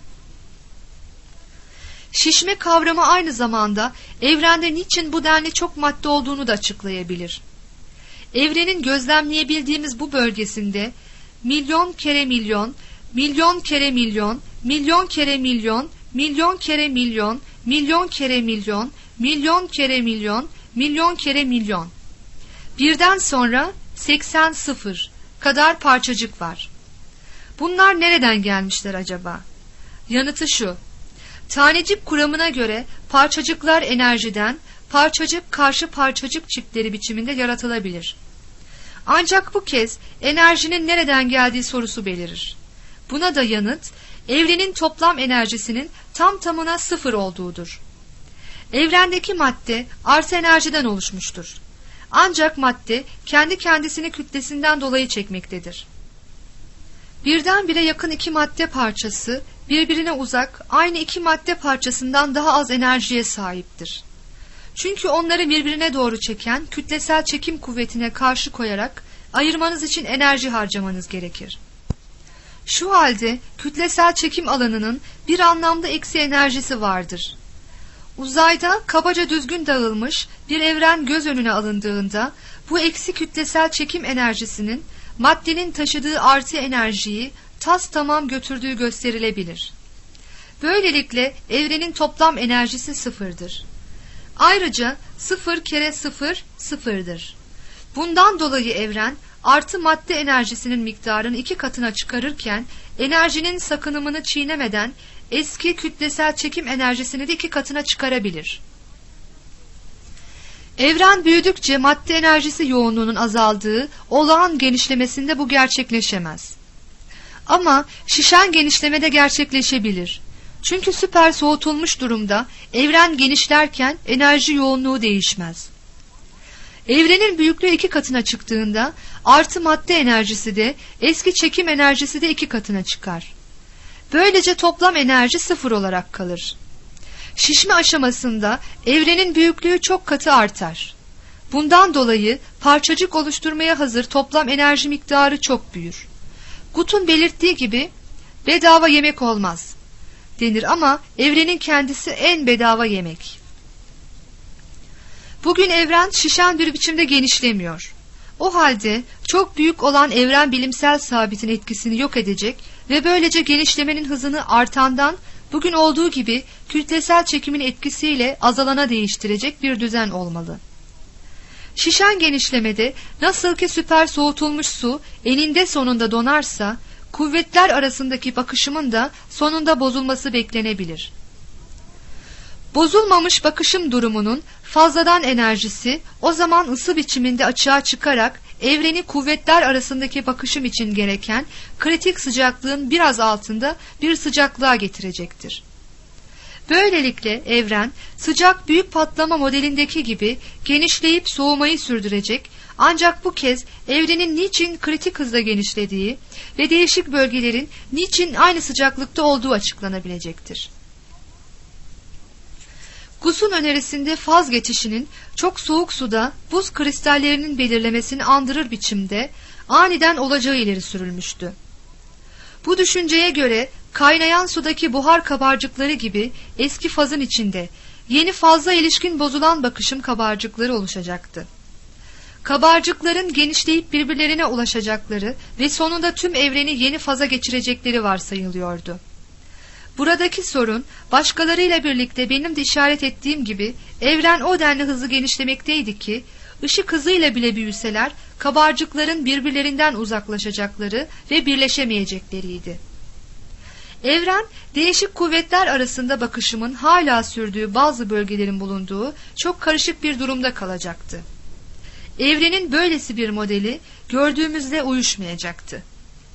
Şişme kavramı aynı zamanda evrende niçin bu denli çok madde olduğunu da açıklayabilir. Evrenin gözlemleyebildiğimiz bu bölgesinde milyon kere milyon, milyon kere milyon, milyon kere milyon, milyon kere milyon, milyon kere milyon, milyon kere milyon, milyon kere milyon. Birden sonra seksen sıfır kadar parçacık var. Bunlar nereden gelmişler acaba? Yanıtı şu: tanecik kuramına göre parçacıklar enerjiden, parçacık karşı parçacık çiftleri biçiminde yaratılabilir. Ancak bu kez enerjinin nereden geldiği sorusu belirir. Buna da yanıt, evrenin toplam enerjisinin tam tamına sıfır olduğudur. Evrendeki madde artı enerjiden oluşmuştur. Ancak madde kendi kendisini kütlesinden dolayı çekmektedir. Birdenbire yakın iki madde parçası birbirine uzak aynı iki madde parçasından daha az enerjiye sahiptir. Çünkü onları birbirine doğru çeken kütlesel çekim kuvvetine karşı koyarak ayırmanız için enerji harcamanız gerekir. Şu halde kütlesel çekim alanının bir anlamda eksi enerjisi vardır. Uzayda kabaca düzgün dağılmış bir evren göz önüne alındığında bu eksi kütlesel çekim enerjisinin maddenin taşıdığı artı enerjiyi tas tamam götürdüğü gösterilebilir. Böylelikle evrenin toplam enerjisi sıfırdır. Ayrıca sıfır kere sıfır sıfırdır. Bundan dolayı evren artı madde enerjisinin miktarını iki katına çıkarırken enerjinin sakınımını çiğnemeden eski kütlesel çekim enerjisini de iki katına çıkarabilir. Evren büyüdükçe madde enerjisi yoğunluğunun azaldığı olağan genişlemesinde bu gerçekleşemez. Ama şişen genişlemede gerçekleşebilir. Çünkü süper soğutulmuş durumda evren genişlerken enerji yoğunluğu değişmez. Evrenin büyüklüğü iki katına çıktığında artı madde enerjisi de eski çekim enerjisi de iki katına çıkar. Böylece toplam enerji sıfır olarak kalır. Şişme aşamasında evrenin büyüklüğü çok katı artar. Bundan dolayı parçacık oluşturmaya hazır toplam enerji miktarı çok büyür. Gut'un belirttiği gibi bedava yemek olmaz denir ama evrenin kendisi en bedava yemek. Bugün evren şişen bir biçimde genişlemiyor. O halde çok büyük olan evren bilimsel sabitin etkisini yok edecek ve böylece genişlemenin hızını artandan bugün olduğu gibi kütlesel çekimin etkisiyle azalana değiştirecek bir düzen olmalı. Şişen genişlemede nasıl ki süper soğutulmuş su eninde sonunda donarsa, kuvvetler arasındaki bakışımın da sonunda bozulması beklenebilir. Bozulmamış bakışım durumunun fazladan enerjisi o zaman ısı biçiminde açığa çıkarak evreni kuvvetler arasındaki bakışım için gereken kritik sıcaklığın biraz altında bir sıcaklığa getirecektir. Böylelikle evren sıcak büyük patlama modelindeki gibi genişleyip soğumayı sürdürecek, ancak bu kez evrenin niçin kritik hızla genişlediği ve değişik bölgelerin niçin aynı sıcaklıkta olduğu açıklanabilecektir. Gus'un önerisinde faz geçişinin çok soğuk suda buz kristallerinin belirlemesini andırır biçimde aniden olacağı ileri sürülmüştü. Bu düşünceye göre kaynayan sudaki buhar kabarcıkları gibi eski fazın içinde yeni fazla ilişkin bozulan bakışım kabarcıkları oluşacaktı. Kabarcıkların genişleyip birbirlerine ulaşacakları ve sonunda tüm evreni yeni faza geçirecekleri varsayılıyordu. Buradaki sorun başkalarıyla birlikte benim de işaret ettiğim gibi evren o denli hızlı genişlemekteydi ki ışık hızıyla bile büyüseler kabarcıkların birbirlerinden uzaklaşacakları ve birleşemeyecekleriydi. Evren değişik kuvvetler arasında bakışımın hala sürdüğü bazı bölgelerin bulunduğu çok karışık bir durumda kalacaktı. Evrenin böylesi bir modeli gördüğümüzle uyuşmayacaktı.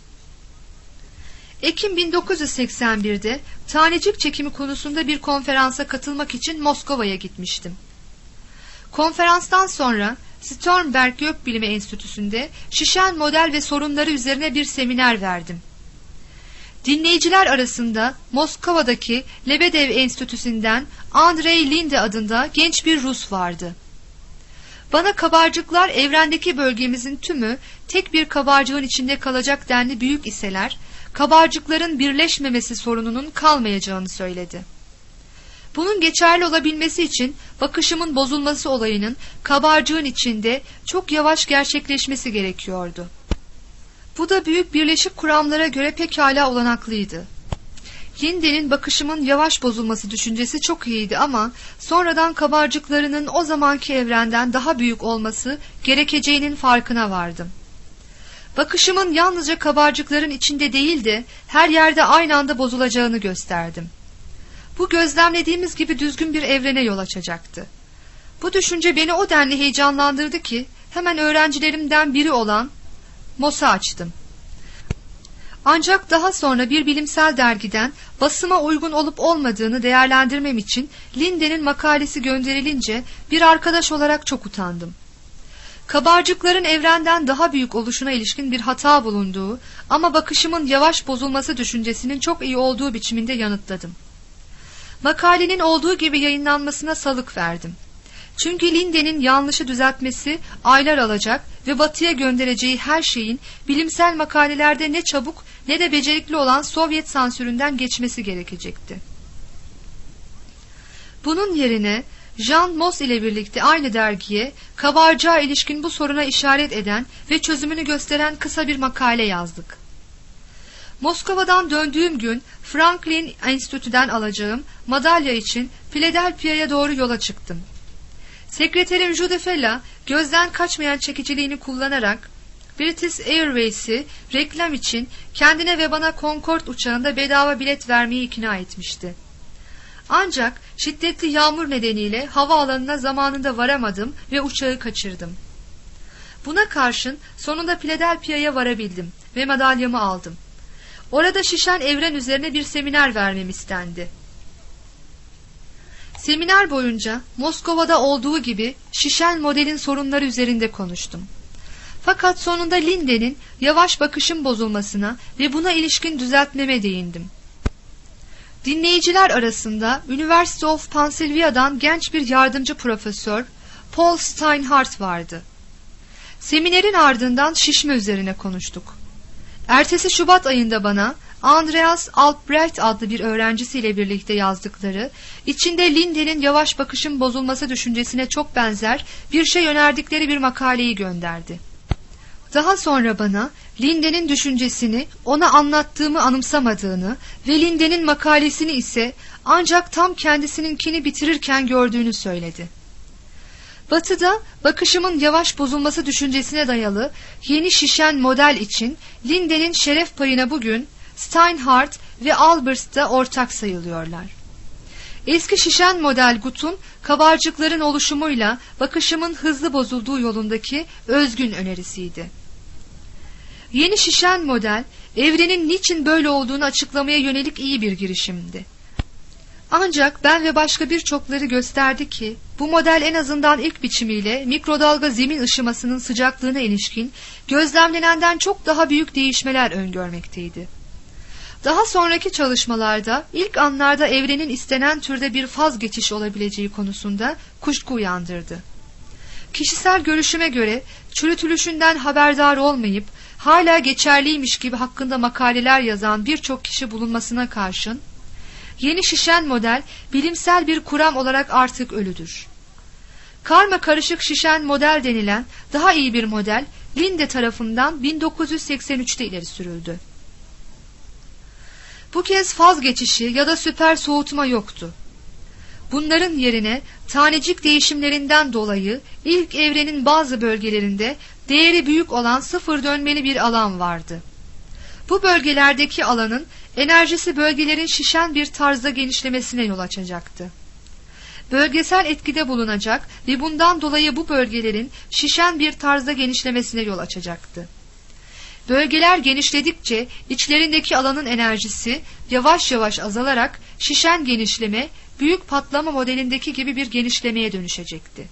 Ekim bin dokuz yüz seksen bir'de tanecik çekimi konusunda bir konferansa katılmak için Moskova'ya gitmiştim. Konferanstan sonra Sternberg Gökbilimi Enstitüsü'nde şişen model ve sorunları üzerine bir seminer verdim. Dinleyiciler arasında Moskova'daki Lebedev Enstitüsü'nden Andrei Linde adında genç bir Rus vardı. Bana kabarcıklar evrendeki bölgemizin tümü tek bir kabarcığın içinde kalacak denli büyük iseler, kabarcıkların birleşmemesi sorununun kalmayacağını söyledi. Bunun geçerli olabilmesi için bakışımın bozulması olayının kabarcığın içinde çok yavaş gerçekleşmesi gerekiyordu. Bu da büyük birleşik kuramlara göre pekala olanaklıydı. Linde'nin bakışımın yavaş bozulması düşüncesi çok iyiydi ama sonradan kabarcıklarının o zamanki evrenden daha büyük olması gerekeceğinin farkına vardım. Bakışımın yalnızca kabarcıkların içinde değil de her yerde aynı anda bozulacağını gösterdim. Bu gözlemlediğimiz gibi düzgün bir evrene yol açacaktı. Bu düşünce beni o denli heyecanlandırdı ki hemen öğrencilerimden biri olan Moss'u açtım. Ancak daha sonra bir bilimsel dergiden basıma uygun olup olmadığını değerlendirmem için Linde'nin makalesi gönderilince bir arkadaş olarak çok utandım. Kabarcıkların evrenden daha büyük oluşuna ilişkin bir hata bulunduğu ama bakışımın yavaş bozulması düşüncesinin çok iyi olduğu biçiminde yanıtladım. Makalenin olduğu gibi yayınlanmasına salık verdim. Çünkü Linde'nin yanlışı düzeltmesi aylar alacak ve batıya göndereceği her şeyin bilimsel makalelerde ne çabuk ne de becerikli olan Sovyet sansüründen geçmesi gerekecekti. Bunun yerine Jean Moss ile birlikte aynı dergiye kabarcığa ilişkin bu soruna işaret eden ve çözümünü gösteren kısa bir makale yazdık. Moskova'dan döndüğüm gün Franklin Enstitü'den alacağım madalya için Philadelphia'ya doğru yola çıktım. Sekreterim Jude Fella gözden kaçmayan çekiciliğini kullanarak British Airways'i reklam için kendine ve bana Concorde uçağında bedava bilet vermeyi ikna etmişti. Ancak şiddetli yağmur nedeniyle havaalanına zamanında varamadım ve uçağı kaçırdım. Buna karşın sonunda Philadelphia'ya varabildim ve madalyamı aldım. Orada şişen evren üzerine bir seminer vermem istendi. Seminer boyunca Moskova'da olduğu gibi şişen modelin sorunları üzerinde konuştum. Fakat sonunda Linde'nin yavaş bakışın bozulmasına ve buna ilişkin düzeltmeme değindim. Dinleyiciler arasında University of Pennsylvania'dan genç bir yardımcı profesör Paul Steinhardt vardı. Seminerin ardından şişme üzerine konuştuk. Ertesi Şubat ayında bana Andreas Albrecht adlı bir öğrencisiyle birlikte yazdıkları, içinde Linde'nin yavaş bakışın bozulması düşüncesine çok benzer bir şey önerdikleri bir makaleyi gönderdi. Daha sonra bana Linde'nin düşüncesini ona anlattığımı anımsamadığını ve Linde'nin makalesini ise ancak tam kendisininkini bitirirken gördüğünü söyledi. Batı'da bakışımın yavaş bozulması düşüncesine dayalı yeni şişen model için Linde'nin şeref payına bugün Steinhardt ve Albrecht da ortak sayılıyorlar. Eski şişen model Gutt'un kabarcıkların oluşumuyla bakışımın hızlı bozulduğu yolundaki özgün önerisiydi. Yeni şişen model evrenin niçin böyle olduğunu açıklamaya yönelik iyi bir girişimdi. Ancak ben ve başka birçokları gösterdi ki bu model en azından ilk biçimiyle mikrodalga zemin ışımasının sıcaklığına ilişkin gözlemlenenden çok daha büyük değişmeler öngörmekteydi. Daha sonraki çalışmalarda ilk anlarda evrenin istenen türde bir faz geçişi olabileceği konusunda kuşku uyandırdı. Kişisel görüşüme göre çürütülüşünden haberdar olmayıp hala geçerliymiş gibi hakkında makaleler yazan birçok kişi bulunmasına karşın yeni şişen model bilimsel bir kuram olarak artık ölüdür. Karma karışık şişen model denilen daha iyi bir model Linde tarafından bin dokuz yüz seksen üçte ileri sürüldü. Bu kez faz geçişi ya da süper soğutma yoktu. Bunların yerine tanecik değişimlerinden dolayı ilk evrenin bazı bölgelerinde değeri büyük olan sıfır dönmeli bir alan vardı. Bu bölgelerdeki alanın enerjisi bölgelerin şişen bir tarzda genişlemesine yol açacaktı. Bölgesel etkide bulunacak ve bundan dolayı bu bölgelerin şişen bir tarzda genişlemesine yol açacaktı. Bölgeler genişledikçe içlerindeki alanın enerjisi yavaş yavaş azalarak şişen genişleme, büyük patlama modelindeki gibi bir genişlemeye dönüşecekti.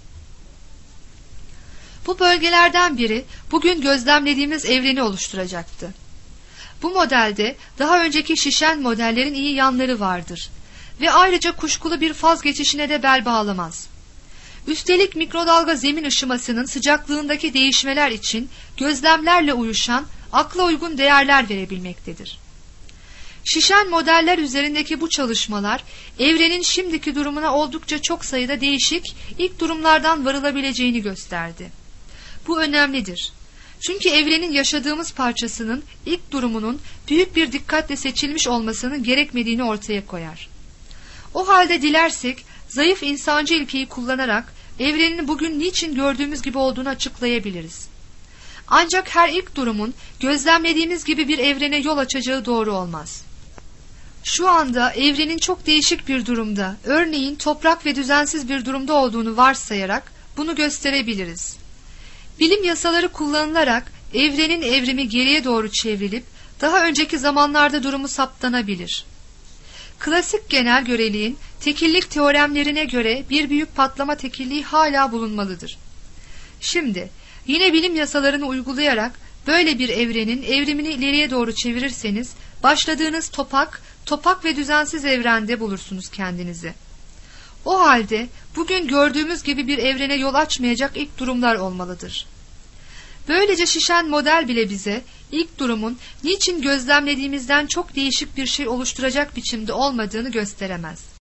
Bu bölgelerden biri bugün gözlemlediğimiz evreni oluşturacaktı. Bu modelde daha önceki şişen modellerin iyi yanları vardır ve ayrıca kuşkulu bir faz geçişine de bel bağlamaz. Üstelik mikrodalga zemin ışımasının sıcaklığındaki değişmeler için gözlemlerle uyuşan, akla uygun değerler verebilmektedir. Şişen modeller üzerindeki bu çalışmalar, evrenin şimdiki durumuna oldukça çok sayıda değişik ilk durumlardan varılabileceğini gösterdi. Bu önemlidir. Çünkü evrenin yaşadığımız parçasının ilk durumunun büyük bir dikkatle seçilmiş olmasının gerekmediğini ortaya koyar. O halde dilersek, zayıf insancı ilkeyi kullanarak evrenin bugün niçin gördüğümüz gibi olduğunu açıklayabiliriz. Ancak her ilk durumun gözlemlediğimiz gibi bir evrene yol açacağı doğru olmaz. Şu anda evrenin çok değişik bir durumda, örneğin toprak ve düzensiz bir durumda olduğunu varsayarak bunu gösterebiliriz. Bilim yasaları kullanılarak evrenin evrimi geriye doğru çevrilip daha önceki zamanlarda durumu saptanabilir. Klasik genel göreliğin tekillik teoremlerine göre bir büyük patlama tekilliği hala bulunmalıdır. Şimdi yine bilim yasalarını uygulayarak böyle bir evrenin evrimini ileriye doğru çevirirseniz başladığınız topak, topak ve düzensiz evrende bulursunuz kendinizi. O halde bugün gördüğümüz gibi bir evrene yol açmayacak ilk durumlar olmalıdır. Böylece şişen model bile bize ilk durumun niçin gözlemlediğimizden çok değişik bir şey oluşturacak biçimde olmadığını gösteremez.